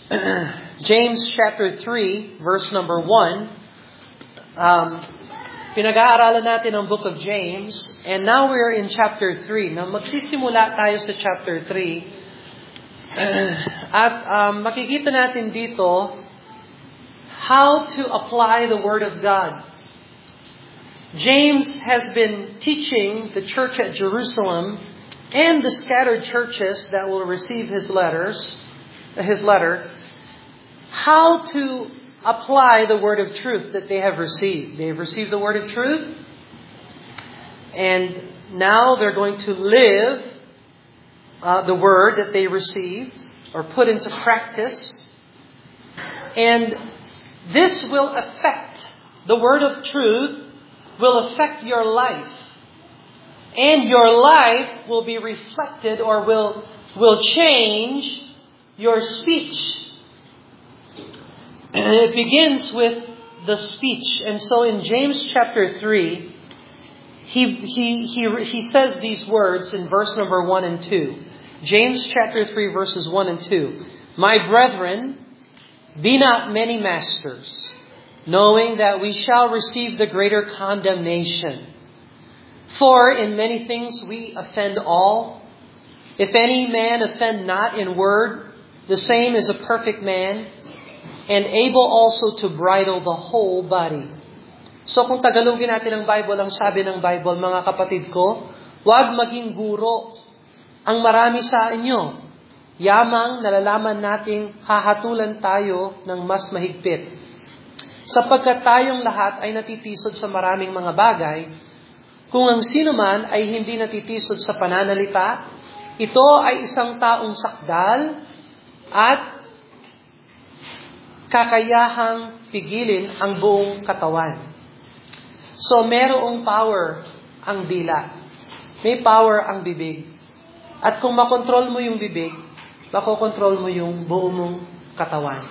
James chapter 3, verse number 1. Pinag-aaralan natin ang book of James, and now we're in chapter 3. Now, magsisimula tayo sa chapter 3. At makikita natin dito how to apply the Word of God. James has been teaching the church at Jerusalem and the scattered churches that will receive his letter, how to apply the word of truth that they have received. They have received the word of truth, and now they're going to live the word that they received or put into practice. And this will affect, the word of truth will affect your life. And your life will be reflected or will change your speech. And it begins with the speech. And so in James chapter 3, he says these words in verse number 1 and 2. James chapter 3 verses 1 and 2. My brethren, be not many masters, knowing that we shall receive the greater condemnation. For in many things we offend all. If any man offend not in word, the same is a perfect man, and able also to bridle the whole body. So kung Tagalogin natin ang Bible, ang sabi ng Bible, mga kapatid ko, huwag maging guro ang marami sa inyo. Yamang nalalaman nating hahatulan tayo ng mas mahigpit. Sapagkat tayong lahat ay natitisod sa maraming mga bagay, kung ang sino man ay hindi natitisod sa pananalita, ito ay isang taong sakdal at kakayahang pigilin ang buong katawan. So, merong power ang dila. May power ang bibig. At kung makontrol mo yung bibig, makokontrol mo yung buong mong katawan.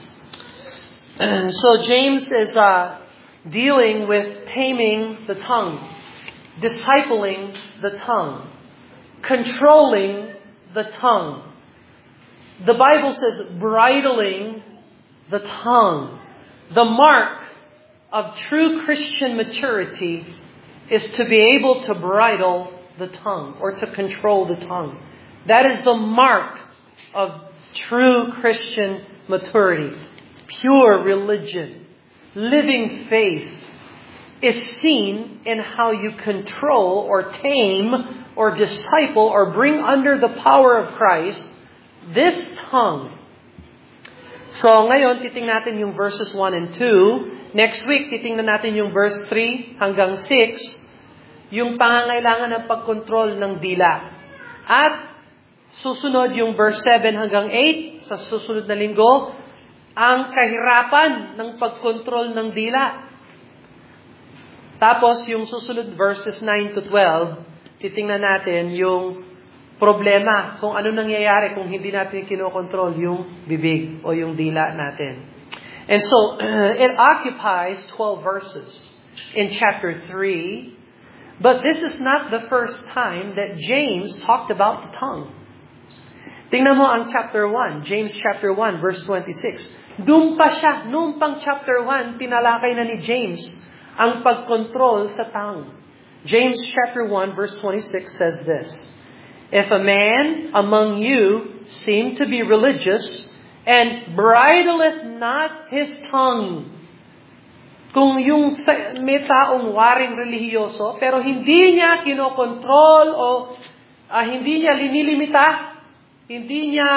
So, James is dealing with taming the tongue, discipling the tongue, controlling the tongue. The Bible says bridling the tongue. The mark of true Christian maturity is to be able to bridle the tongue or to control the tongue. That is the mark of true Christian maturity. Pure religion, living faith is seen in how you control or tame or disciple or bring under the power of Christ this tongue. So ngayon, titingnan natin yung verses 1 and 2. Next week, titingnan natin yung verse 3 hanggang 6, yung pangangailangan ng pagkontrol ng dila. At susunod yung verse 7 hanggang 8, sa susunod na linggo, ang kahirapan ng pagkontrol ng dila. Tapos yung susunod verses 9 to 12, titingnan natin yung problema kung ano nangyayari kung hindi natin kinokontrol yung bibig o yung dila natin. And so, it occupies 12 verses in chapter 3. But this is not the first time that James talked about the tongue. Tingnan mo ang chapter 1, James chapter 1, verse 26. Doon pa siya, noong pang chapter 1, tinalakay na ni James ang pagkontrol sa tongue. James chapter 1, verse 26 says this, if a man among you seem to be religious, and bridleth not his tongue. Kung yung may taong waring relihiyoso, pero hindi niya kinokontrol o hindi niya linilimita, hindi niya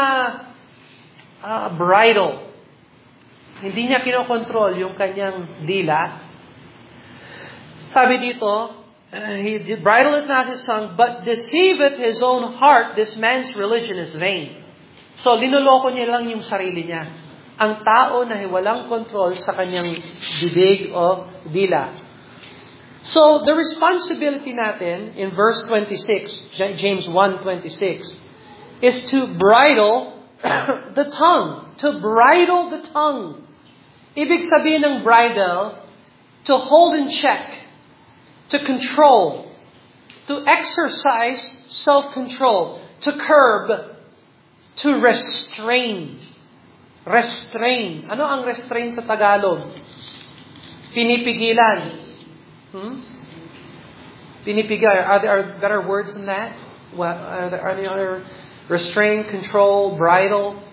bridle, hindi niya kinokontrol yung kanyang dila. Sabi dito, he bridleth not his tongue, but deceiveth his own heart, this man's religion is vain. So, linoloko niya lang yung sarili niya. Ang tao na walang control sa kanyang bibig o dila. So, the responsibility natin in verse 26, James 1:26, is to bridle the tongue. To bridle the tongue. Ibig sabihin ng bridle, to hold in check, to control, to exercise self-control, to curb, to restrain. Restrain. Ano ang restrain sa Tagalog? Pinipigilan. Pinipigilan. Are there better words than that? Are there any other? Restrain, control, bridle.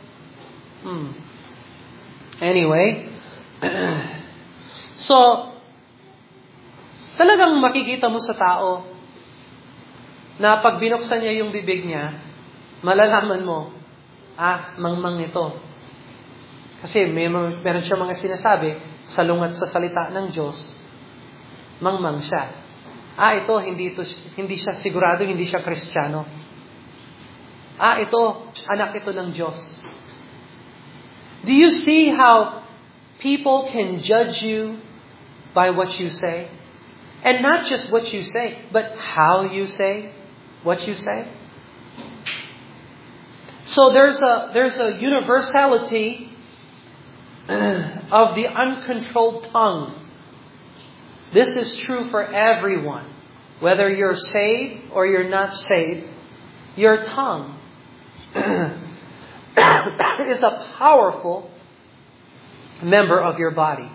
Anyway. So, talagang makikita mo sa tao na pag binuksan niya yung bibig niya, malalaman mo, mangmang ito. Kasi meron siya mga sinasabi, salungat sa salita ng Diyos, mangmang siya. Ito, hindi siya sigurado, hindi siya Kristiyano. Ito, anak ito ng Diyos. Do you see how people can judge you by what you say? And not just what you say, but how you say what you say. So there's a universality of the uncontrolled tongue. This is true for everyone. Whether you're saved or you're not saved, your tongue is a powerful member of your body.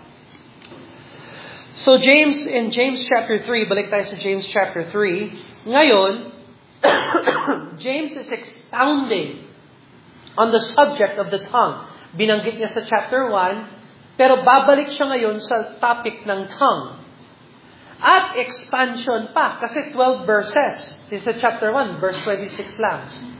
So in James chapter 3, balik tayo sa James chapter 3, ngayon, James is expounding on the subject of the tongue. Binanggit niya sa chapter 1, pero babalik siya ngayon sa topic ng tongue. At expansion pa, kasi 12 verses. This is chapter 1, verse 26 lang.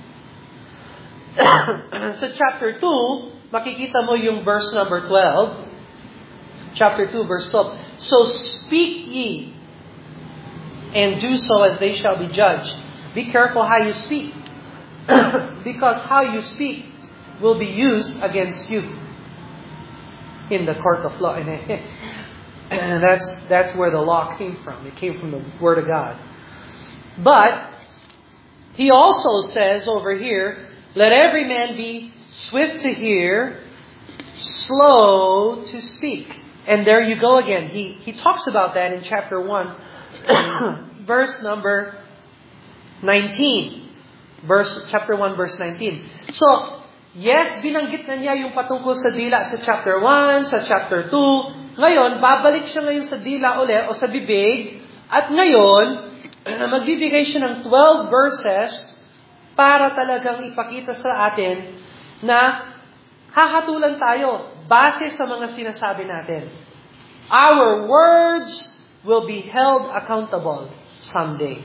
Sa chapter 2, makikita mo yung verse number 12. Chapter 2, verse 12. So speak ye, and do so as they shall be judged. Be careful how you speak, because how you speak will be used against you in the court of law. And that's where the law came from. It came from the Word of God. But he also says over here, let every man be swift to hear, slow to speak. And there you go again. He talks about that in chapter 1, verse number 19. Chapter 1, verse 19. So, yes, binanggit na niya yung patungkol sa dila sa chapter 1, sa chapter 2. Ngayon, babalik siya ngayon sa dila ulit o sa bibig. At ngayon, magbibigay siya ng 12 verses para talagang ipakita sa atin na hahatulan tayo base sa mga sinasabi natin. Our words will be held accountable someday.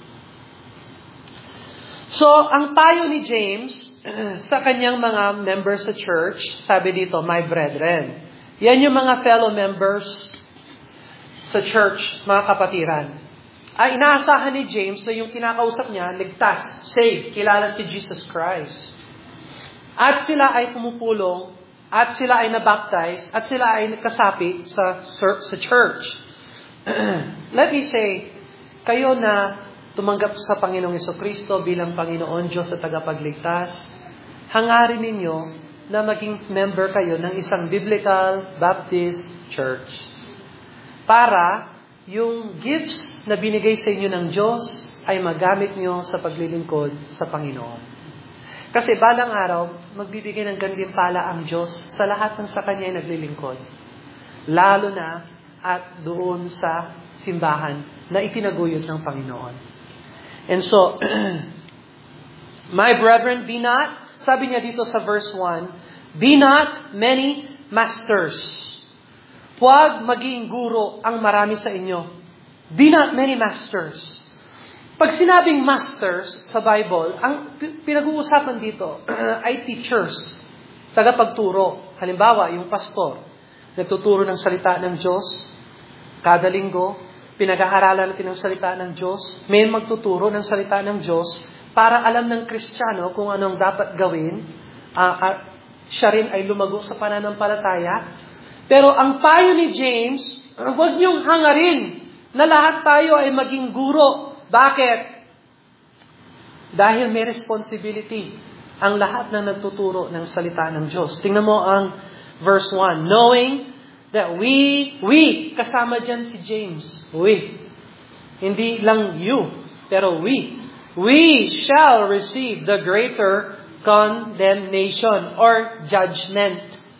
So, ang payo ni James sa kanyang mga members sa church, sabi dito, my brethren. Yan yung mga fellow members sa church, mga kapatiran. Inaasahan ni James na yung kinakausap niya, ligtas, saved, kilala si Jesus Christ. At sila ay pumupulong, at sila ay nabaptize, at sila ay kasapi sa church. Let me say, kayo na tumanggap sa Panginoong Jesucristo bilang Panginoon Diyos at tagapagligtas, hangarin ninyo na maging member kayo ng isang Biblical Baptist Church. Para yung gifts na binigay sa inyo ng Diyos ay magamit nyo sa paglilingkod sa Panginoon. Kasi balang araw, magbibigay ng gantimpala ang Diyos sa lahat ng sa Kanya ay naglilingkod. Lalo na at doon sa simbahan na itinaguyod ng Panginoon. And so, my brethren, be not, sabi niya dito sa verse 1, be not many masters. Huwag maging guro ang marami sa inyo. Be not many masters. Pag sinabing masters sa Bible, ang pinag-uusapan dito ay teachers, tagapagturo. Halimbawa, yung pastor, nagtuturo ng salita ng Diyos, kada linggo, pinag-aaralan natin ng salita ng Diyos, may magtuturo ng salita ng Diyos para alam ng Kristiyano kung anong dapat gawin, siya rin ay lumago sa pananampalataya. Pero ang payo ni James, huwag niyong hangarin na lahat tayo ay maging guro. Bakit? Dahil may responsibility ang lahat na nagtuturo ng salita ng Diyos. Tingnan mo ang verse 1. Knowing that we, kasama dyan si James. We. Hindi lang you, pero we shall receive the greater condemnation or judgment.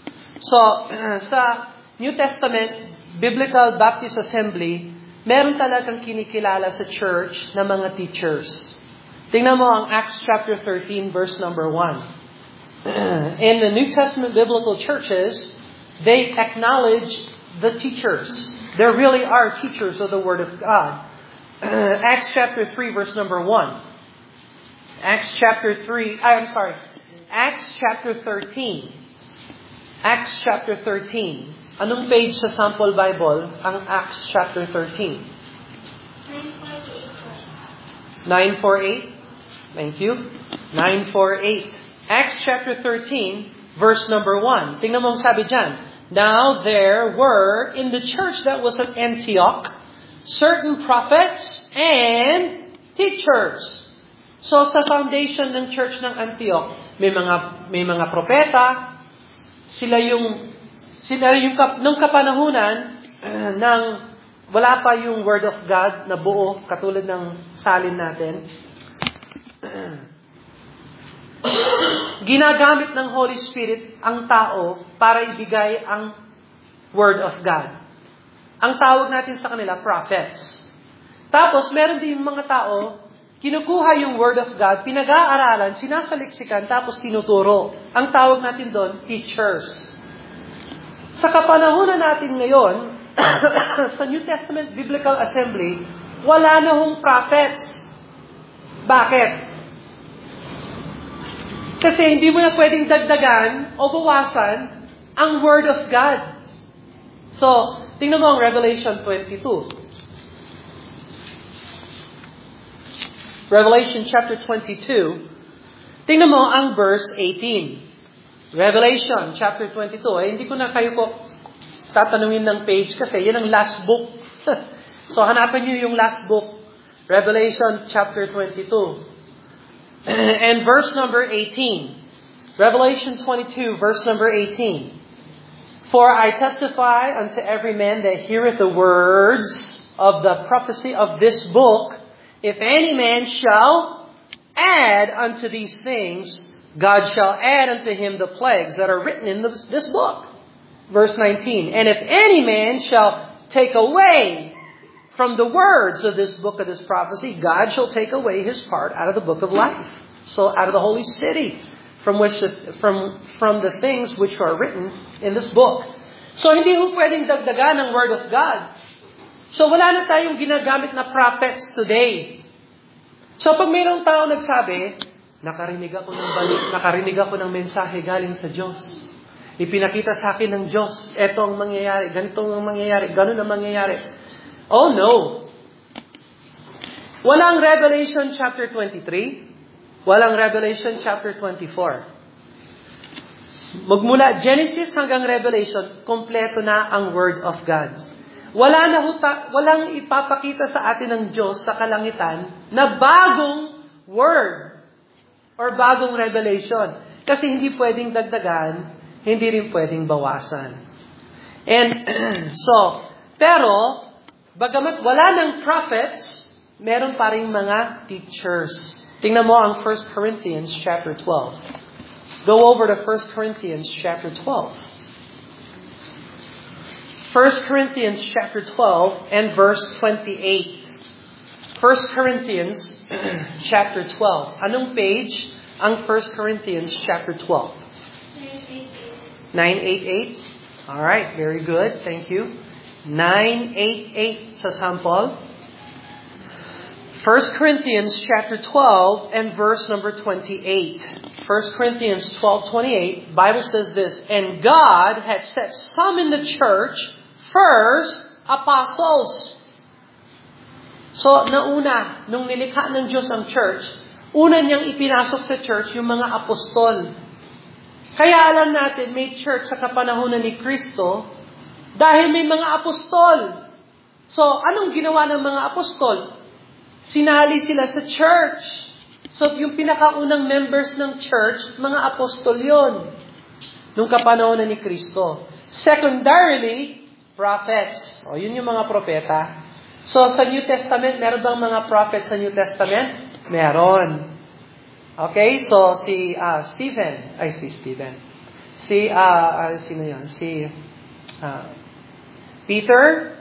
So, sa New Testament, Biblical Baptist Assembly, meron talagang kinikilala sa church na mga teachers. Tingnan mo ang Acts chapter 13, verse number 1. In the New Testament biblical churches, they acknowledge the teachers. There really are teachers of the Word of God. Acts chapter 3, verse number 1. Acts chapter 13. Acts chapter 13. Anong page sa sample Bible ang Acts chapter 13? 948. Thank you. 948. Acts chapter 13, verse number 1. Tingnan mo ang sabi dyan. Now there were in the church that was at Antioch certain prophets and teachers. So sa foundation ng church ng Antioch, may mga propeta. Sila yung nung kapanahunan ng wala pa yung Word of God na buo katulad ng salin natin. Ginagamit ng Holy Spirit ang tao para ibigay ang Word of God. Ang tawag natin sa kanila, prophets. Tapos, meron din mga tao, kinukuha yung Word of God, pinag-aaralan, sinasaliksikan, tapos tinuturo. Ang tawag natin doon, teachers. Sa kapanahunan natin ngayon, sa New Testament Biblical Assembly, wala na hong prophets. Bakit? Kasi hindi mo na pwedeng dagdagan o bawasan ang Word of God. So, tingnan mo ang Revelation 22. Revelation chapter 22. Tingnan mo ang verse 18. Revelation chapter 22. Hindi ko na kayo tatanungin ng page kasi yan ang last book. So, hanapin niyo yung last book. Revelation chapter 22. And verse number 18. Revelation 22, verse number 18. For I testify unto every man that heareth the words of the prophecy of this book, if any man shall add unto these things, God shall add unto him the plagues that are written in this book. Verse 19. And if any man shall take away from the words of this book of this prophecy, God shall take away his part out of the book of life. So out of the holy city, from the things which are written in this book. So hindi ho pwedeng dagdagan ang Word of God. So wala na tayong ginagamit na prophets today. So pag mayroong tao nagsabi, nakarinig ako ng mensahe galing sa Diyos. Ipinakita sa akin ng Diyos, eto ang mangyayari, ganito ang mangyayari, ganun ang mangyayari. Oh no! Walang Revelation chapter 23, walang Revelation chapter 24. Magmula Genesis hanggang Revelation, kompleto na ang Word of God. Walang ipapakita sa atin ng Diyos sa kalangitan na bagong Word or bagong revelation. Kasi hindi pwedeng dagdagan, hindi rin pwedeng bawasan. And pero, bagamat wala ng prophets, meron pa rin mga teachers. Tingnan mo ang 1 Corinthians chapter 12. Go over to 1 Corinthians chapter 12. 1 Corinthians chapter 12 and verse 28. 1 Corinthians chapter 12. Anong page ang 1 Corinthians chapter 12? 988. All right, very good. Thank you. 988 sa sample. 1 Corinthians chapter 12 and verse number 28. 1 Corinthians 12:28, Bible says this, and God had set some in the church, first apostles. So, nauna, nung nilikha ng Diyos ang church, una niyang ipinasok sa church yung mga apostol. Kaya alam natin, may church sa kapanahunan ni Kristo dahil may mga apostol. So, anong ginawa ng mga apostol? Sinali sila sa church. So, yung pinakaunang members ng church, mga apostol yon nung kapanahunan ni Kristo. Secondarily, prophets. O, yun yung mga propeta. So, sa New Testament, meron bang mga prophets sa New Testament? Meron. Okay, so si Sino yun? Peter,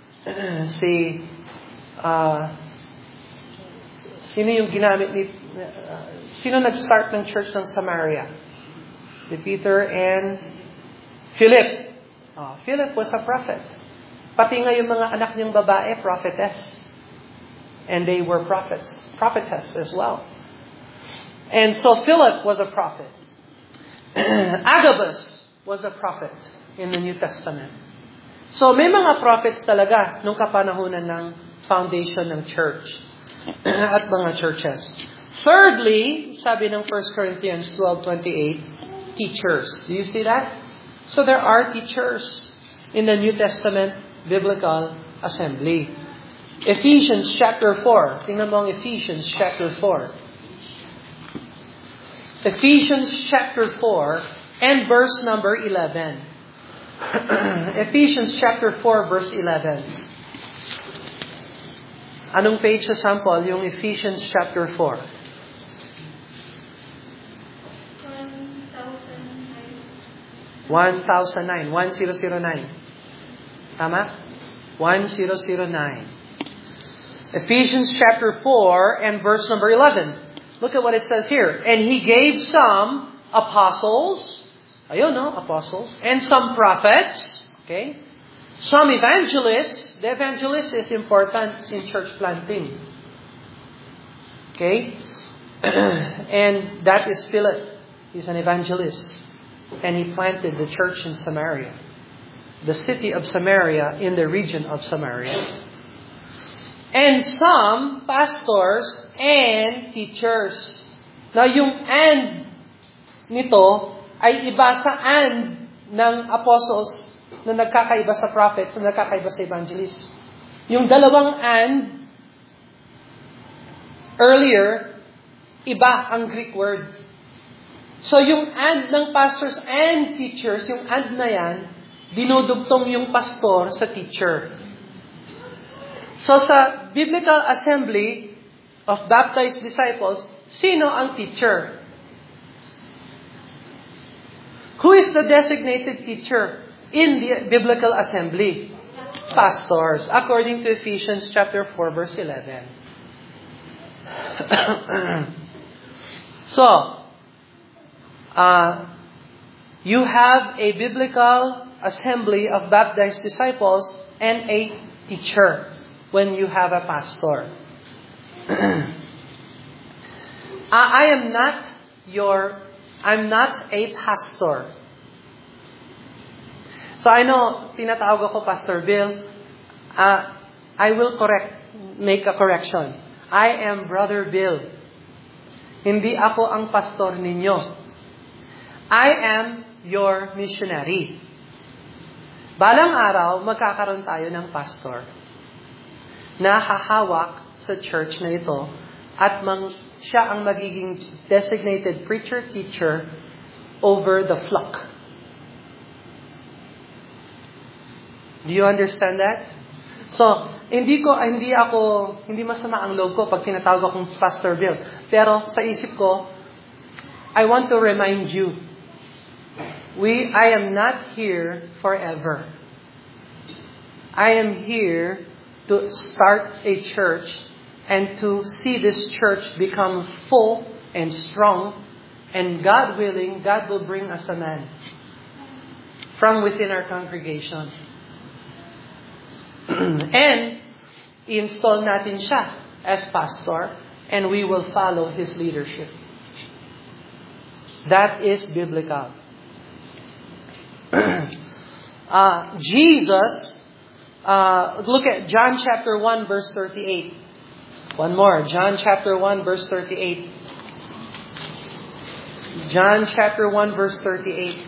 sino yung ginamit ni, sino nag-start ng church ng Samaria? Si Peter and Philip. Philip was a prophet. Pati nga yung mga anak niyang babae, prophetess. And they were prophetess as well. And so Philip was a prophet. Agabus was a prophet in the New Testament. So may mga prophets talaga nung kapanahunan ng foundation ng church at mga churches. Thirdly, sabi ng 1 Corinthians 12:28, teachers. Do you see that? So there are teachers in the New Testament biblical assembly. Ephesians chapter 4. Tingnan mo ang Ephesians chapter 4. Ephesians chapter 4 and verse number 11. Ephesians chapter 4 verse 11. Anong page sa sample? Yung Ephesians chapter 4. 1009. 1009. Tama? 1009. Ephesians chapter 4 and verse number 11. Look at what it says here. And He gave some apostles. Ayun, no? Apostles. And some prophets. Okay? Some evangelists. The evangelist is important in church planting. Okay? And that is Philip. He's an evangelist. And he planted the church in Samaria. The city of Samaria in the region of Samaria. And some pastors and teachers. Now, yung and nito ay iba sa and ng apostles na nagkakaiba sa prophets, na nagkakaiba sa evangelists. Yung dalawang and, earlier, iba ang Greek word. So, yung and ng pastors and teachers, yung and na yan, dinudugtong yung pastor sa teacher. So, sa biblical assembly of baptized disciples, sino ang teacher? Who is the designated teacher in the biblical assembly? Pastors, according to Ephesians chapter 4, verse 11. So, you have a biblical assembly of baptized disciples and a teacher when you have a pastor. I'm not a pastor. So I know, tinatawag ako Pastor Bill. I will make a correction. I am Brother Bill. Hindi ako ang pastor ninyo. I am your missionary. Balang araw, magkakaroon tayo ng pastor na hahawak sa church na ito at siya ang magiging designated preacher, teacher over the flock. Do you understand that? So, hindi masama ang loob ko pag tinatawag akong Pastor Bill. Pero sa isip ko, I want to remind you, I am not here forever. I am here to start a church and to see this church become full and strong. And God willing, God will bring us a man from within our congregation. And install natin siya as pastor, and we will follow his leadership. That is biblical. Jesus, look at John chapter 1 verse 38. One more. John chapter 1 verse 38. John chapter 1 verse 38.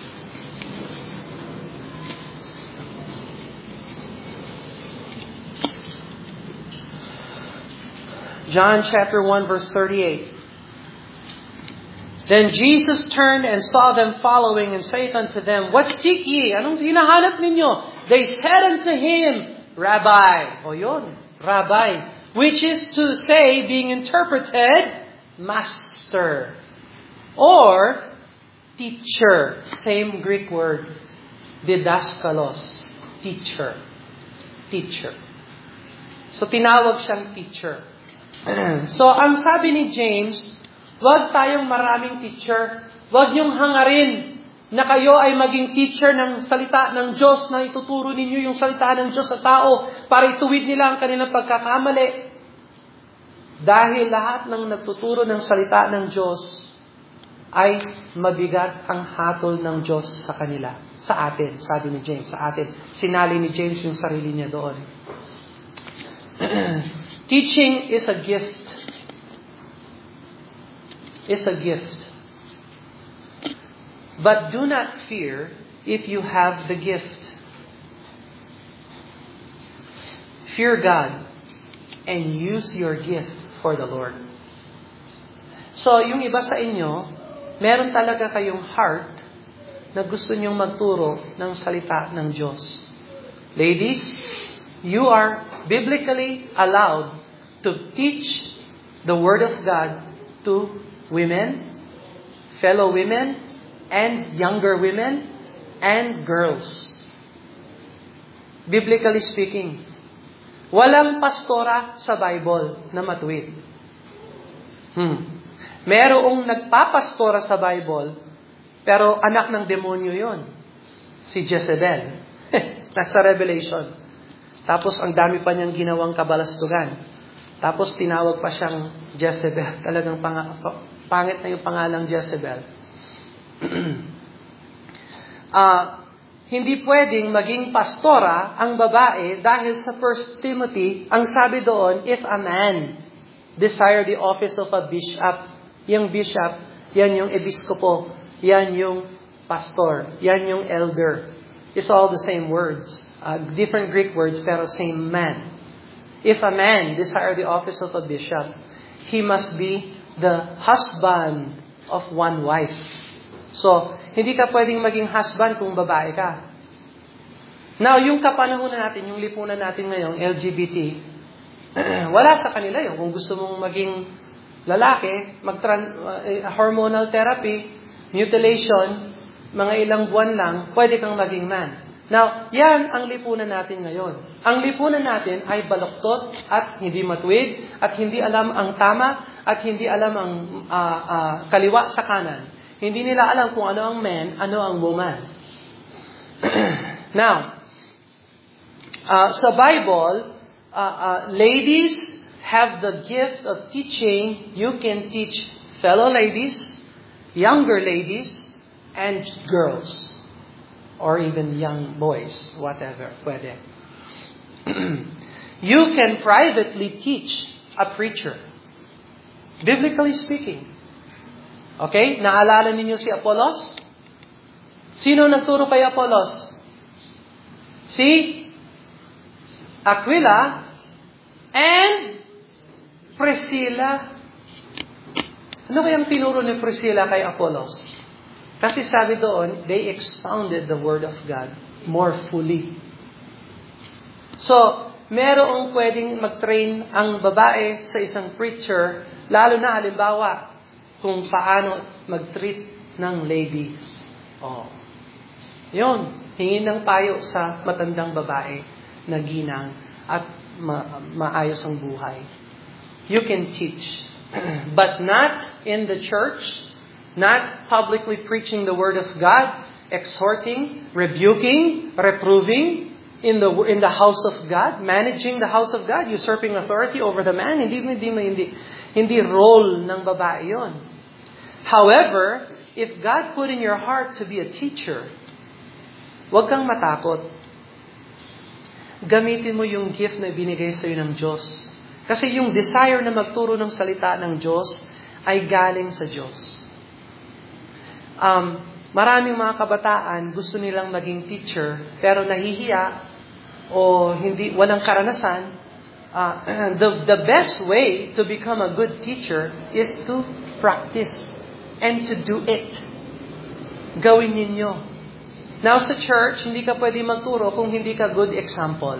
John chapter 1 verse 38. Then Jesus turned and saw them following and saith unto them, What seek ye? Anong hinahanap ninyo? They said unto him, Rabbi. O yun, Rabbi. Which is to say, being interpreted, Master. Or, Teacher. Same Greek word. Didaskalos. Teacher. Teacher. So, tinawag siyang teacher. So, ang sabi ni James, huwag tayong maraming teacher. Huwag niyong hangarin na kayo ay maging teacher ng salita ng Diyos, na ituturo ninyo yung salita ng Diyos sa tao para ituwid nila ang kanilang pagkakamali. Dahil lahat ng nagtuturo ng salita ng Diyos ay mabigat ang hatol ng Diyos sa kanila. Sa atin, sabi ni James, sa atin. Sinali ni James yung sarili niya doon. Teaching is a gift. Is a gift. But do not fear if you have the gift. Fear God and use your gift for the Lord. So, yung iba sa inyo, meron talaga kayong heart na gusto nyong magturo ng salita ng Diyos. Ladies, you are biblically allowed to teach the Word of God to women, fellow women, and younger women, and girls. Biblically speaking, walang pastora sa Bible na matuwid. Merong nagpapastora sa Bible, pero anak ng demonyo yon, si Jezebel. Nasa Revelation. Tapos ang dami pa niyang ginawang kabalastugan. Tapos tinawag pa siyang Jezebel. Talagang pangit na yung pangalang Jezebel. Hindi pwedeng maging pastora ang babae dahil sa 1 Timothy, ang sabi doon, if a man desire the office of a bishop, yung bishop, yan yung episkopo, yan yung pastor, yan yung elder. It's all the same words. Different Greek words, pero same man. If a man desire the office of a bishop, he must be the husband of one wife. So, hindi ka pwedeng maging husband kung babae ka. Now, yung kapanahunan natin, yung lipunan natin ngayong LGBT, wala sa kanila yun. Kung gusto mong maging lalaki, hormonal therapy, mutilation, mga ilang buwan lang, pwede kang maging man. Now, yan ang lipunan natin ngayon. Ang lipunan natin ay baluktot at hindi matuwid at hindi alam ang tama at hindi alam ang kaliwa sa kanan. Hindi nila alam kung ano ang man, ano ang woman. Now, sa Bible, ladies have the gift of teaching. You can teach fellow ladies, younger ladies, and girls. Or even young boys, whatever, pwede. You can privately teach a preacher. Biblically speaking. Okay? Naalala ninyo si Apollos? Sino nagturo kay Apollos? Si Aquila and Priscilla. Ano kayang tinuro ni Priscilla kay Apollos? Kasi sabi doon, they expounded the Word of God more fully. So, merong pwedeng mag-train ang babae sa isang preacher, lalo na halimbawa, kung paano mag-treat ng ladies. Yun, hingin ng payo sa matandang babae na ginang at maayos ang buhay. You can teach, but not in the church, not publicly preaching the Word of God, exhorting, rebuking, reproving in the house of God, managing the house of God, usurping authority over the man. Hindi role ng babae yon. However, if God put in your heart to be a teacher, huwag kang matakot. Gamitin mo yung gift na binigay sa iyo ng Diyos. Kasi yung desire na magturo ng salita ng Diyos ay galing sa Diyos. Maraming mga kabataan gusto nilang maging teacher pero nahihiya o walang karanasan. The best way to become a good teacher is to practice and to do it. Gawin ninyo. Now sa church, hindi ka pwede magturo kung hindi ka good example.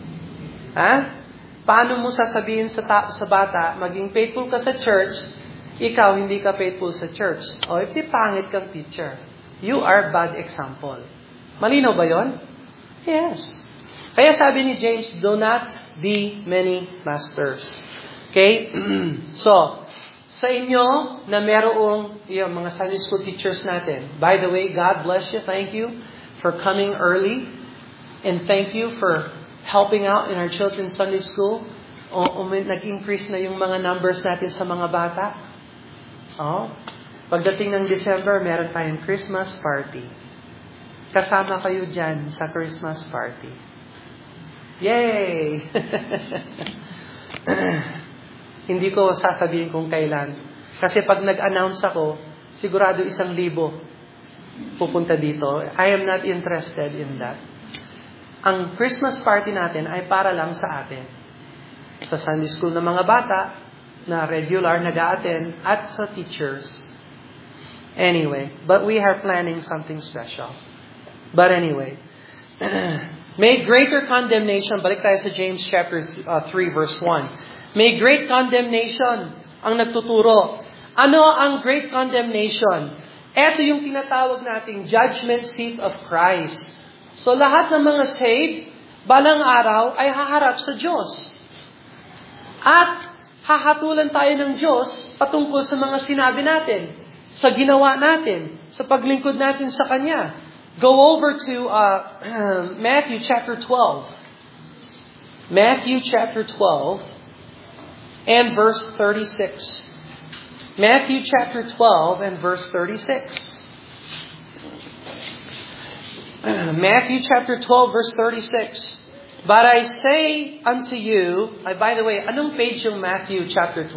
Paano mo sasabihin sa bata, maging faithful ka sa church, ikaw hindi ka faithful sa church. O, if di pangit kang teacher, you are bad example. Malinaw ba yon? Yes. Kaya sabi ni James, do not be many masters. Okay? So, sa inyo na merong yung mga Sunday school teachers natin, by the way, God bless you. Thank you for coming early. And thank you for helping out in our children's Sunday school. Nag-increase na yung mga numbers natin sa mga bata. Pagdating ng December, meron tayong Christmas party. Kasama kayo dyan sa Christmas party. Yay! Hindi ko sasabihin kung kailan. Kasi pag nag-announce ako, sigurado 1,000 pupunta dito. I am not interested in that. Ang Christmas party natin ay para lang sa atin. Sa Sunday school ng mga bata na regular nag-a-attend at sa teachers. Anyway, but we are planning something special. But anyway, may greater condemnation, balik tayo sa James chapter 3 verse 1. May great condemnation ang nagtuturo. Ano ang great condemnation? Ito yung tinatawag nating judgment seat of Christ. So lahat ng mga saved, balang araw ay haharap sa Diyos. At hahatulan tayo ng Diyos patungkol sa mga sinabi natin, sa ginawa natin, sa paglingkod natin sa Kanya. Go over to Matthew chapter 12. Matthew chapter 12 and verse 36. Matthew chapter 12 and verse 36. Matthew chapter 12 verse 36. But I say unto you, by the way, anong page yung Matthew chapter 12?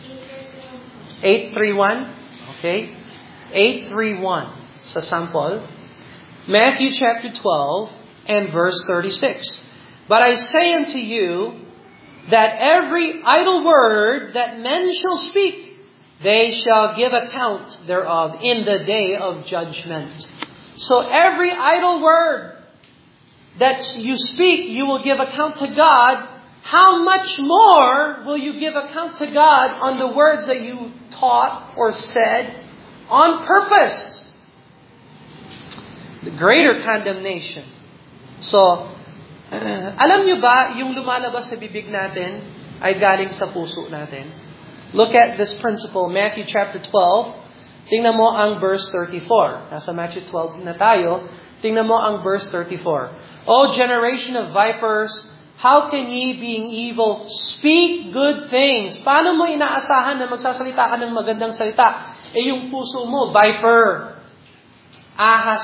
831? Okay. 831 sa sample. Matthew chapter 12 and verse 36. But I say unto you, that every idle word that men shall speak, they shall give account thereof in the day of judgment. So every idle word that you speak, you will give account to God. How much more will you give account to God on the words that you taught or said on purpose? The greater condemnation. So, alam nyo ba, yung lumalabas sa bibig natin ay galing sa puso natin? Look at this principle, Matthew chapter 12. Tingnan mo ang verse 34. Nasa Matthew 12 na tayo. Tingnan mo ang verse 34. O generation of vipers, how can ye, being evil, speak good things? Paano mo inaasahan na magsasalita ka ng magandang salita? Yung puso mo, viper. Ahas.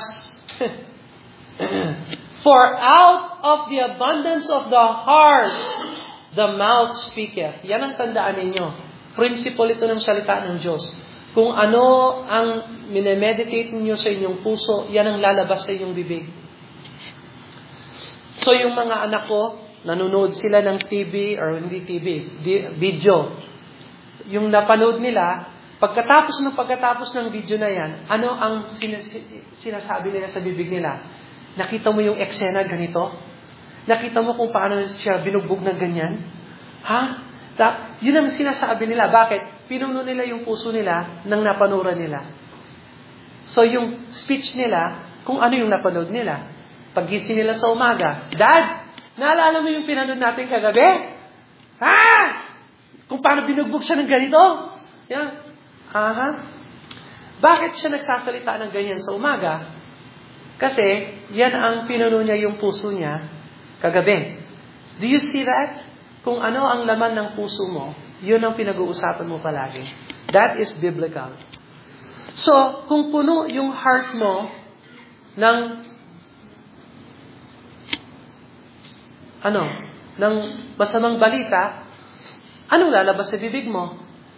For out of the abundance of the heart, the mouth speaketh. Yan ang tandaan ninyo. Principle ito ng salita ng Diyos. Kung ano ang minemeditate ninyo sa inyong puso, yan ang lalabas sa inyong bibig. So yung mga anak ko, nanonood sila ng TV, or hindi TV, video. Yung napanood nila, pagkatapos ng video na yan, ano ang sinasabi nila sa bibig nila? Nakita mo yung eksena ganito? Nakita mo kung paano siya binugbog ng ganyan? Ha? Yun ang sinasabi nila. Bakit? Pinuno nila yung puso nila nang napanuran nila. So yung speech nila, kung ano yung napanood nila. Paggising nila sa umaga, Dad, naalala mo yung pinanood natin kagabi? Ha? Kung paano binugbog siya ng ganito? Yan. Aha. Bakit siya nagsasalita ng ganyan sa umaga? Kasi, yan ang pinuno niya yung puso niya kagabi. Do you see that? Kung ano ang laman ng puso mo, yun ang pinag-uusapan mo palagi. That is biblical. So, kung puno yung heart mo ng ng masamang balita, anong lalabas sa bibig mo?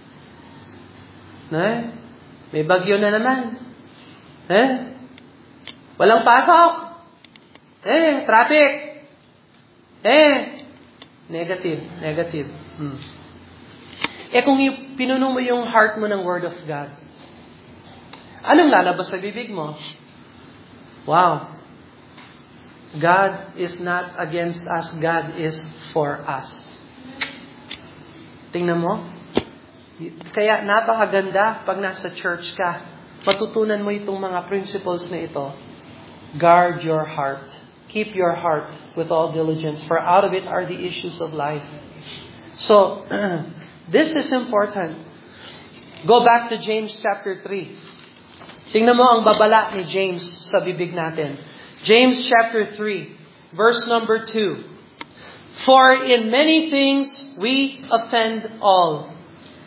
May bagyo na naman. Walang pasok. Traffic. Negative. Kung pinuno mo yung heart mo ng Word of God, anong lalabas sa bibig mo? Wow. God is not against us. God is for us. Tingnan mo. Kaya napakaganda pag nasa church ka, matutunan mo itong mga principles na ito. Guard your heart. Keep your heart with all diligence, for out of it are the issues of life. So, this is important. Go back to James chapter 3. Tingnan mo ang babala ni James sa bibig natin. James chapter 3, verse number 2. For in many things we offend all.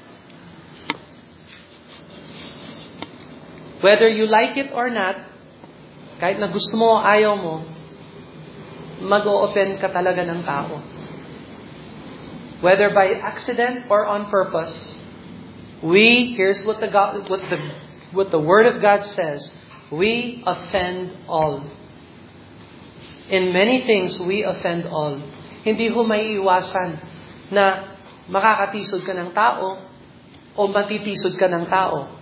Whether you like it or not, kahit na gusto mo o ayaw mo, mag-o-offend ka talaga ng tao. Whether by accident or on purpose, here's what the Word of God says, we offend all. In many things, we offend all. Hindi ho may iwasan na makakatisod ka ng tao o matitisod ka ng tao.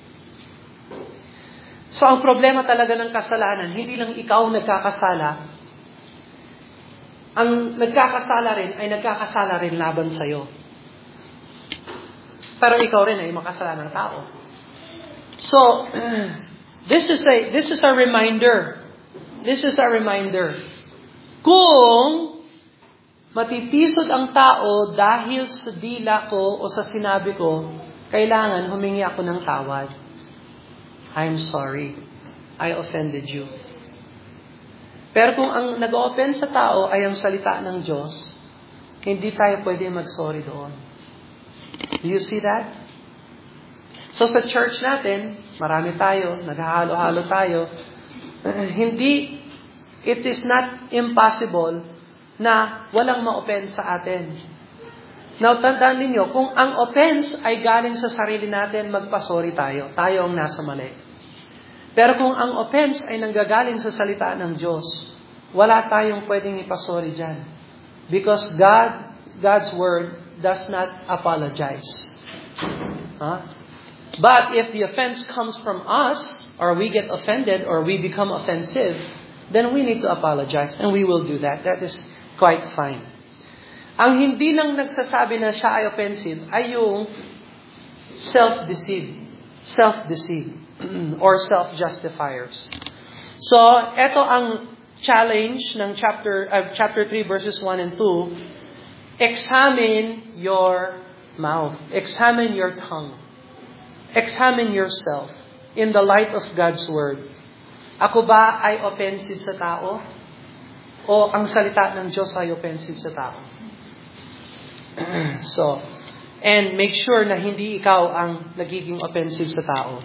So, ang problema talaga ng kasalanan, hindi lang ikaw nagkakasala. Ang nagkakasala rin ay nagkakasala rin laban sa'yo. Pero ikaw rin ay makasala ng tao. So, this is a reminder. This is a reminder. Kung matitisod ang tao dahil sa dila ko o sa sinabi ko, kailangan humingi ako ng tawad. I'm sorry. I offended you. Pero kung ang nag-o-offend sa tao ay ang salita ng Diyos, hindi tayo pwede mag-sorry doon. Do you see that? So sa church natin, marami tayo, naghahalo-halo tayo. It is not impossible na walang ma-offend sa atin. Now, tandaan ninyo, kung ang offense ay galing sa sarili natin, magpa-sorry tayo. Tayo ang nasa mali. Pero kung ang offense ay nanggagaling sa salita ng Diyos, wala tayong pwedeng ipasorry dyan. Because God's Word does not apologize. But if the offense comes from us, or we get offended, or we become offensive, then we need to apologize. And we will do that. That is quite fine. Ang hindi lang nagsasabi na siya ay offensive, ay yung self-deceive. Or self-justifiers. So, ito ang challenge ng chapter 3 verses 1 and 2. Examine your mouth. Examine your tongue. Examine yourself in the light of God's Word. Ako ba ay offensive sa tao? O ang salita ng Diyos ay offensive sa tao? So, and make sure na hindi ikaw ang nagiging offensive sa tao.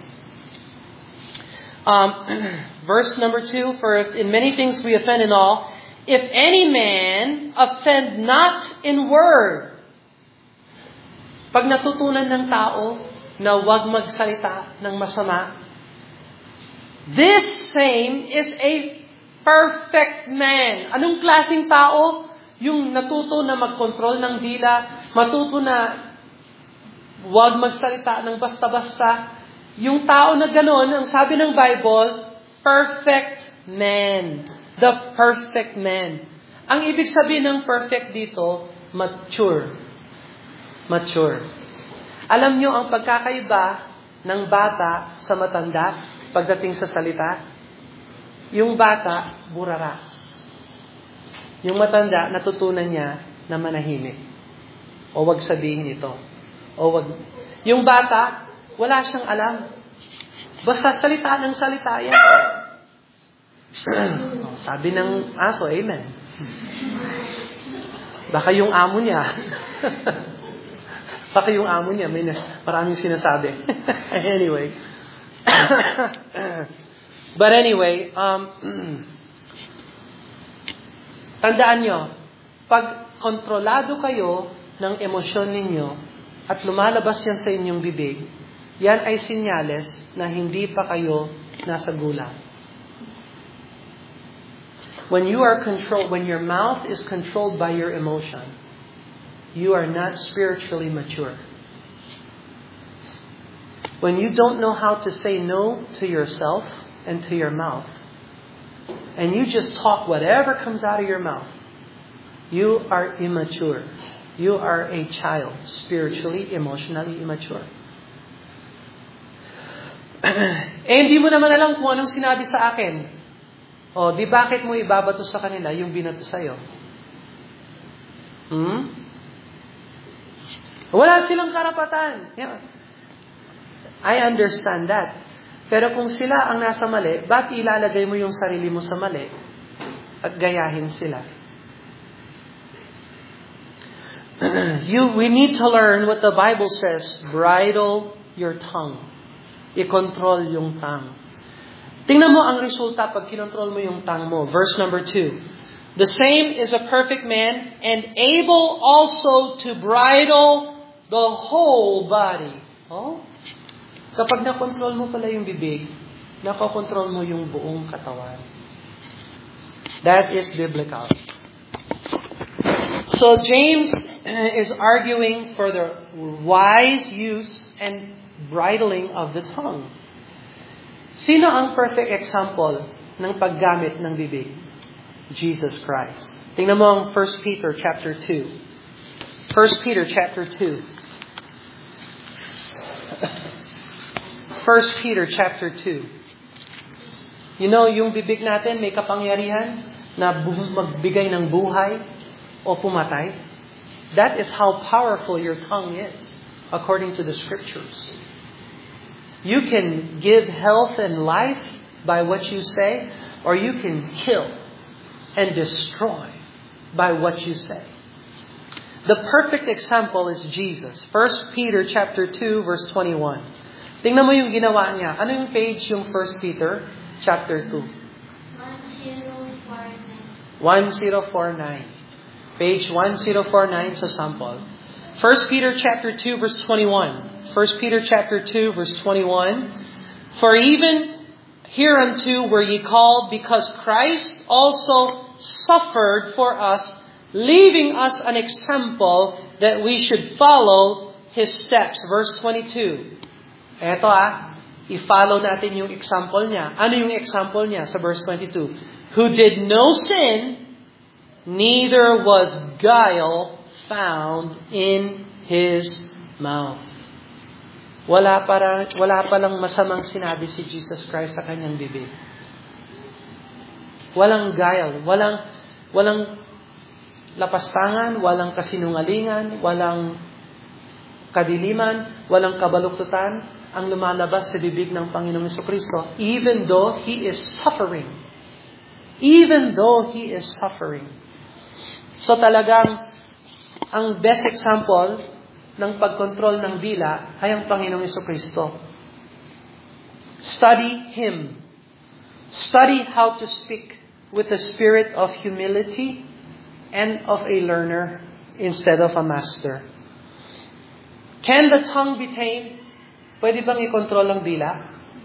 Verse number 2, for if in many things we offend in all, if any man offend not in word. Pag natutunan ng tao na huwag magsalita ng masama, this same is a perfect man. Anong klaseng tao? Yung natuto na mag-control ng dila, matuto na huwag magsalita ng basta-basta. Yung tao na gano'n, ang sabi ng Bible, perfect man. The perfect man. Ang ibig sabihin ng perfect dito, mature. Mature. Alam nyo ang pagkakaiba ng bata sa matanda pagdating sa salita? Yung bata, burara. Yung matanda, natutunan niya na manahimik. O wag sabihin ito. O wag. Yung bata, wala siyang alam. Basta salita ng salita yan. Sabi ng aso, amen. Baka yung amo niya. Baka yung amo niya, maraming sinasabi. Anyway. But anyway, tandaan nyo, pag kontrolado kayo ng emosyon ninyo at lumalabas yan sa inyong bibig, yan ay sinyales na hindi pa kayo nasa gulang. When your mouth is controlled by your emotion, you are not spiritually mature. When you don't know how to say no to yourself and to your mouth, and you just talk whatever comes out of your mouth, you are immature. You are a child, spiritually, emotionally immature. Hindi mo naman alam kung anong sinabi sa akin. Di bakit mo ibabato sa kanila yung binato sa'yo? Wala silang karapatan. I understand that. Pero kung sila ang nasa mali, ba't ilalagay mo yung sarili mo sa mali at gayahin sila? We need to learn what the Bible says. Bridle your tongue. I-control yung tongue. Tingnan mo ang resulta pag kinontrol mo yung tongue mo. Verse number 2. The same is a perfect man and able also to bridle the whole body. Kapag nakontrol mo pala yung bibig, nakokontrol mo yung buong katawan. That is biblical. So James is arguing for the wise use and bridling of the tongue. Sino ang perfect example ng paggamit ng bibig? Jesus Christ. Tingnan mo ang 1 Peter chapter 2. 1 Peter chapter 2. 1 Peter chapter 2. You know, yung bibig natin may kapangyarihan na magbigay ng buhay o pumatay. That is how powerful your tongue is, according to the Scriptures. You can give health and life by what you say, or you can kill and destroy by what you say. The perfect example is Jesus. 1 Peter chapter 2, verse 21. Tingnan mo yung ginawa niya. Ano yung page yung 1 Peter chapter 2? 1049. Page 1049 sa sample. 1 Peter chapter 2 verse 21. 1 Peter chapter 2 verse 21. For even hereunto were ye called, because Christ also suffered for us, leaving us an example that we should follow His steps. Verse 22. Eto i-follow natin yung example niya. Ano yung example niya sa verse 22? Who did no sin, neither was guile found in His mouth. Wala pa lang masamang sinabi si Jesus Christ sa kanyang bibig. Walang guile, walang lapastangan, walang kasinungalingan, walang kadiliman, walang kabaluktutan ang lumalabas sa bibig ng Panginoong Jesucristo, even though He is suffering. Even though He is suffering. So talagang ang best example ng pagkontrol ng dila ay ang Panginoong Jesucristo. Study Him. Study how to speak with the spirit of humility and of a learner instead of a master. Can the tongue be tamed? Pwede bang i-control ang dila?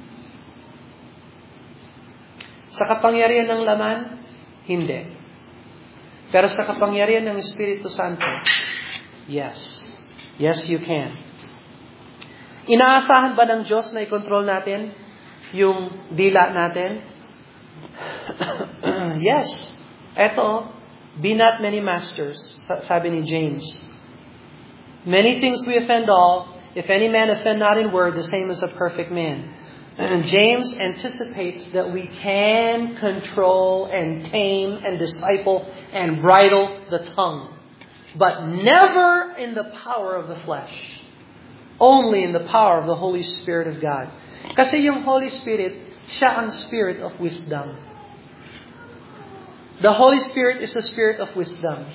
Sa kapangyarihan ng laman? Hindi. Pero sa kapangyarihan ng Espiritu Santo, yes. Yes, you can. Inaasahan ba ng Diyos na i-control natin yung dila natin? Yes. Eto, be not many masters, sabi ni James. Many things we offend all. If any man offend not in word, the same as a perfect man. And James anticipates that we can control and tame and disciple and bridle the tongue. But never in the power of the flesh. Only in the power of the Holy Spirit of God. Kasi yung Holy Spirit, siya ang spirit of wisdom. The Holy Spirit is the spirit of wisdom.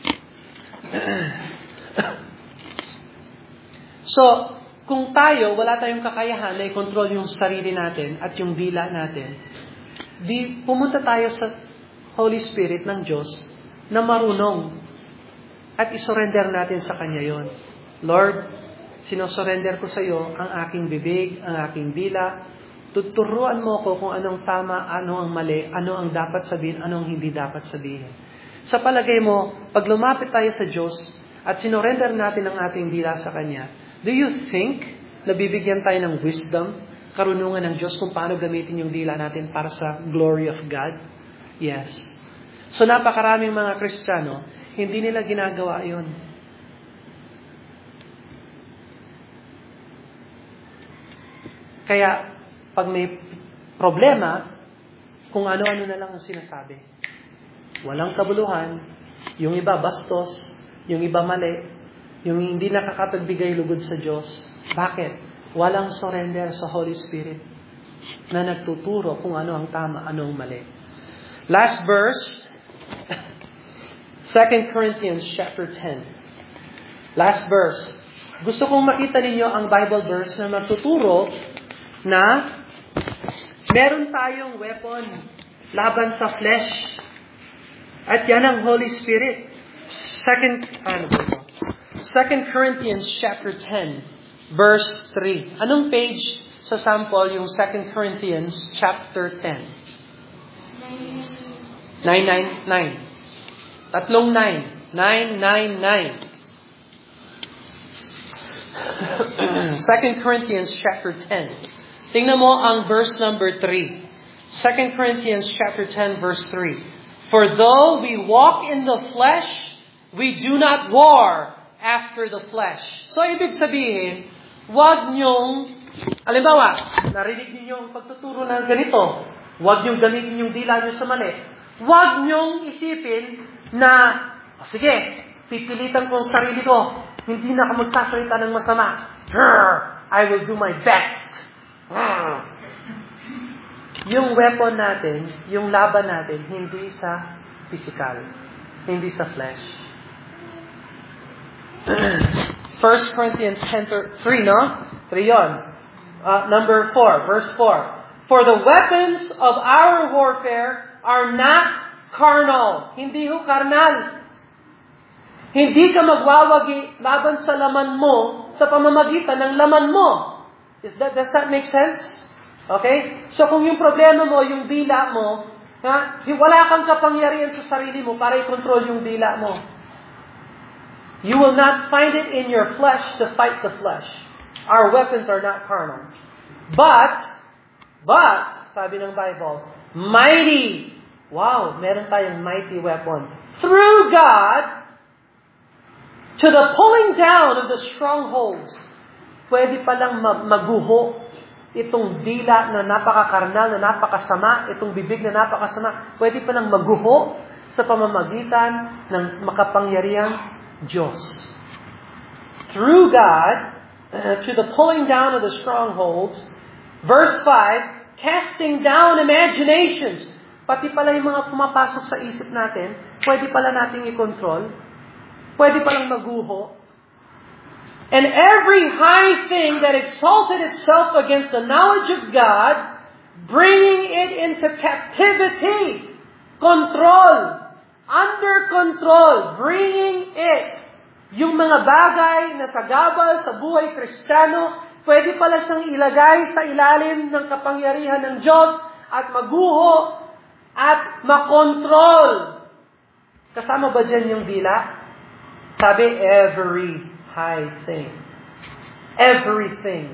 So, kung tayo, wala tayong kakayahan na i-control yung sarili natin at yung dila natin, di pumunta tayo sa Holy Spirit ng Diyos na marunong at isurrender natin sa Kanya yon. Lord, sinosurrender ko sa iyo ang aking bibig, ang aking dila. Tuturuan mo ko kung anong tama, ano ang mali, ano ang dapat sabihin, ano ang hindi dapat sabihin. Sa palagay mo, pag lumapit tayo sa Diyos at sinurrender natin ang ating dila sa Kanya, do you think na bibigyan tayo ng wisdom, karunungan ng Diyos kung paano gamitin yung dila natin para sa glory of God? Yes. So napakaraming mga Kristiyano, hindi nila ginagawa yun. Kaya, pag may problema, kung ano-ano na lang ang sinasabi. Walang kabuluhan, yung iba bastos, yung iba mali, yung hindi nakakapagbigay lugod sa Diyos. Bakit? Walang surrender sa Holy Spirit na nagtuturo kung ano ang tama, ano ang mali. Last verse, 2 Corinthians chapter 10. Last verse. Gusto kong makita ninyo ang Bible verse na nagtuturo na meron tayong weapon laban sa flesh. At yan ang Holy Spirit. 2 Corinthians chapter 10, verse 3. Anong page sa sample yung 2 Corinthians chapter 10? 999. Tatlong 9. 999. 2 Corinthians chapter 10. Tingnan mo ang verse number 3. 2 Corinthians chapter 10 verse 3. For though we walk in the flesh, we do not war after the flesh. So, ibig sabihin, huwag niyong, halimbawa, narinig niyo ang pagtuturo ng ganito, huwag niyong gamitin yung dila niyo sa mali. Huwag niyong isipin na, sige, pipilitan ko ang sarili ko, hindi na ako magsasalita ng masama. I will do my best. Yung weapon natin, yung laban natin, hindi sa physical, hindi sa flesh. 1 Corinthians 10:3, no? 3 yun. Number 4, verse 4. For the weapons of our warfare are not carnal. Hindi ho karnal. Hindi ka magwawagi laban sa laman mo sa pamamagitan ng laman mo. Does that make sense? Okay? So kung yung problema mo, yung dila mo, wala kang kapangyarihan sa sarili mo para i-control yung dila mo. You will not find it in your flesh to fight the flesh. Our weapons are not carnal. But, sabi ng Bible, mighty. Wow, meron tayong mighty weapon. Through God, to the pulling down of the strongholds. Pwede palang maguho itong dila na napakakarnal, na napakasama, itong bibig na napakasama. Pwede palang maguho sa pamamagitan ng makapangyarihang Diyos. Through God, to the pulling down of the strongholds. Verse 5, casting down imaginations. Pati pala yung mga pumapasok sa isip natin, pwede pala nating i-control. Pwede palang maguho. And every high thing that exalted itself against the knowledge of God, bringing it into captivity. Control. Under control. Bringing it. Yung mga bagay na sagabal sa buhay Kristiyano, pwede pala siyang ilagay sa ilalim ng kapangyarihan ng Diyos at maguho at makontrol. Kasama ba dyan yung dila? Sabi, every high thing. Everything.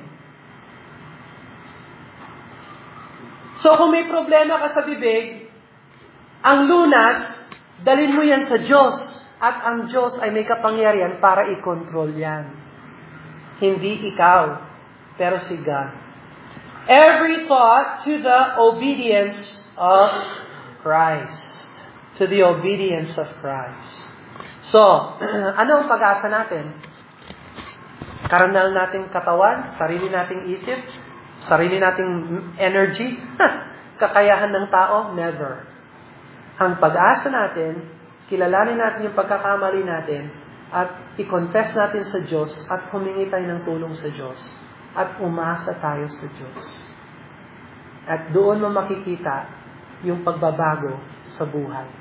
So kung may problema ka sa bibig, ang lunas, dalhin mo yan sa Diyos. At ang Diyos ay may kapangyarihan para i-control yan. Hindi ikaw, pero si God. Every thought to the obedience of Christ. To the obedience of Christ. So, ano ang pag-asa natin? Karnal nating katawan, sarili nating isip, sarili nating energy, kakayahan ng tao? Never. Ang pag-asa natin, kilalanin natin yung pagkakamali natin at i-confess natin sa Diyos at humingi tayo ng tulong sa Diyos at umasa tayo sa Diyos. At doon mo makikita yung pagbabago sa buhay.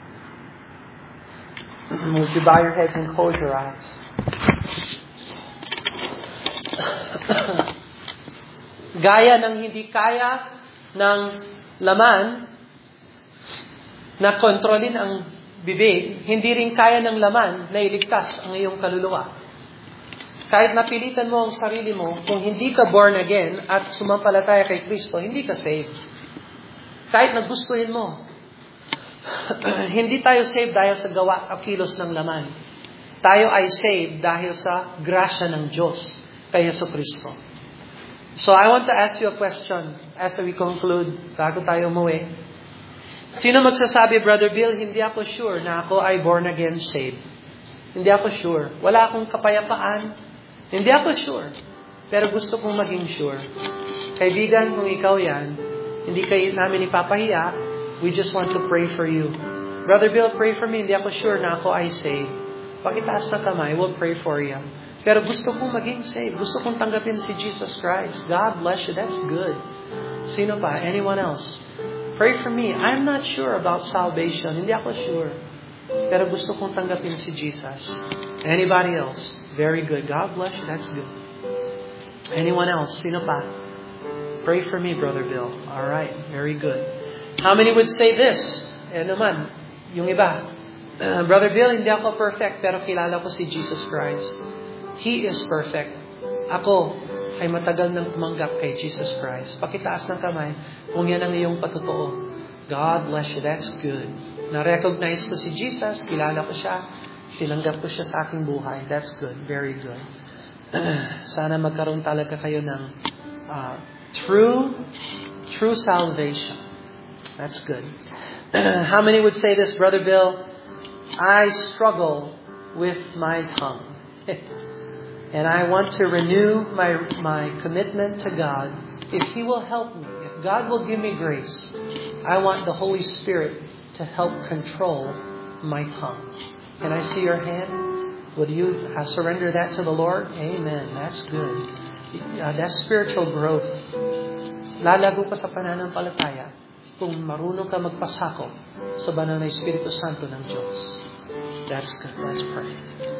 Would you bow your heads and close your eyes? Gaya ng hindi kaya ng laman na kontrolin ang bibig, hindi rin kaya ng laman na iligtas ang iyong kaluluwa. Kahit napilitan mo ang sarili mo, kung hindi ka born again at sumampalataya kay Kristo, hindi ka saved. Kahit nagustuhin mo. Hindi tayo saved dahil sa gawa o kilos ng laman. Tayo ay saved dahil sa grasya ng Diyos kay Jesu Kristo. So I want to ask you a question as we conclude, bago tayo umuwi. Sino magsasabi, Brother Bill, hindi ako sure na ako ay born again saved. Hindi ako sure. Wala akong kapayapaan. Hindi ako sure. Pero gusto kong maging sure. Kaibigan, kung ikaw yan, hindi kayo namin ipapahiya, we just want to pray for you. Brother Bill, pray for me. Hindi ako sure na ako ay saved. Pakitaas na kamay, we'll pray for you. Pero gusto kong maging saved. Gusto kong tanggapin si Jesus Christ. God bless you. That's good. Sino pa? Anyone else? Pray for me. I'm not sure about salvation. Hindi ako sure. Pero gusto kong tanggapin si Jesus. Anybody else? Very good. God bless you. That's good. Anyone else? Sino pa? Pray for me, Brother Bill. All right. Very good. How many would say this? Naman, yung iba. Brother Bill, hindi ako perfect, pero kilala ko si Jesus Christ. He is perfect. Ako ay matagal nang tumanggap kay Jesus Christ. Pakitaas ng kamay kung yan ang iyong patotoo. God bless you. That's good. Na-recognize ko si Jesus. Kilala ko siya. Tinanggap ko siya sa aking buhay. That's good. Very good. Sana magkaroon talaga kayo ng true salvation. That's good. How many would say this, Brother Bill? I struggle with my tongue. And I want to renew my commitment to God. If He will help me, if God will give me grace, I want the Holy Spirit to help control my tongue. Can I see your hand? Would you surrender that to the Lord? Amen. That's good. That's spiritual growth. Lalago pa sa pananampalataya kung marunong ka magpasakop sa banal na Espiritu Santo ng Diyos. That's good. Let's pray.